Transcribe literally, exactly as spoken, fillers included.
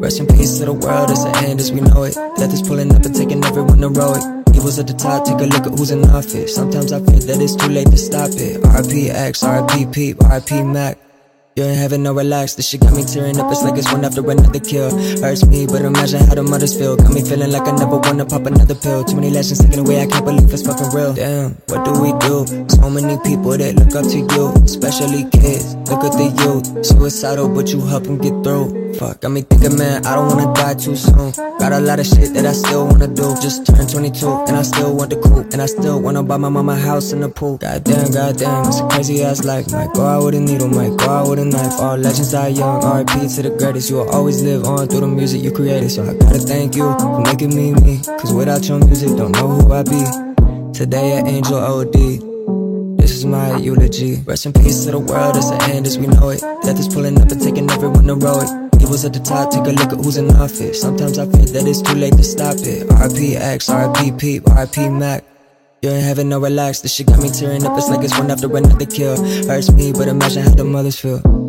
Rest in peace to the world, it's the end as we know it. Death is pulling up and taking everyone heroic. Evils at the top, take a look at who's in office. Sometimes I fear that it's too late to stop it. R I P X, R I P Peep, R I P Mac. You ain't having no relax, this shit got me tearing up. It's like it's one after another kill. Hurts me, but imagine how the mothers feel. Got me feeling like I never wanna pop another pill. Too many legends taken away, I can't believe it's fucking real. Damn, what do we do? So many people that look up to you, especially kids. Look at the youth, suicidal but you help them get through. Fuck, got me thinking, man, I don't wanna die too soon. Got a lot of shit that I still wanna do. Just turned twenty-two, and I still want the coupe. And I still wanna buy my mama a house and a pool. Goddamn, goddamn, it's a crazy ass life. Might go out with a needle, might go out with a knife. All legends die young, R I P to the greatest. You will always live on through the music you created. So I gotta thank you for making me me. Cause without your music, don't know who I be. Today at Angel O D, this is my eulogy. Rest in peace to the world, it's the end as we know it. Death is pulling up and taking everyone heroic. Evils at the top, take a look at who's in office. Sometimes I fear that it's too late to stop it. R I P X, R I P Peep, R I P Mac. You ain't having no relax, this shit got me tearing up. It's like it's one after another kill. Hurts me, but imagine how the mothers feel.